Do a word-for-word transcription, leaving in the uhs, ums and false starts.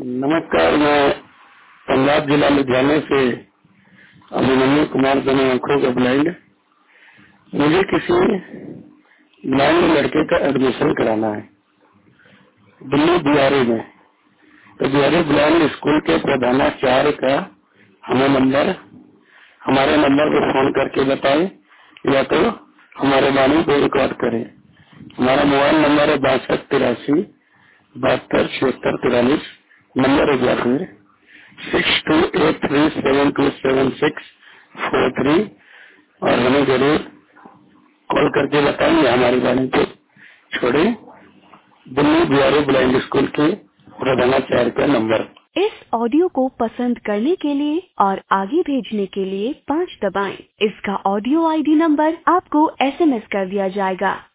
नमस्कार, मैं पंजाब जिला लुधियाना से अभिमन्यु कुमार दोनों आंखों का ब्लाइंड। मुझे किसी ब्लाइंड लड़के का एडमिशन कराना है दिल्ली बिहारी में। तो बिहारी ब्लाइंड स्कूल के प्रधानाचार्य का हमें नंबर हमारे नंबर पर फोन करके बताएं या तो हमारे वाणी को रिकॉर्ड करें। हमारा मोबाइल नंबर है बासठ तिरासी बहत्तर छिहत्तर तिरालीस। नंबर एक बार फिर six two eight three seven two seven six four three. और हमें जरूर कॉल करके बताएंगे हमारी वाणी को छोड़े दिल्ली बिहारी ब्लाइंड स्कूल के प्रधानाचार्य का नंबर। इस ऑडियो को पसंद करने के लिए और आगे भेजने के लिए पाँच दबाएं। इसका ऑडियो आईडी नंबर आपको एसएमएस कर दिया जाएगा।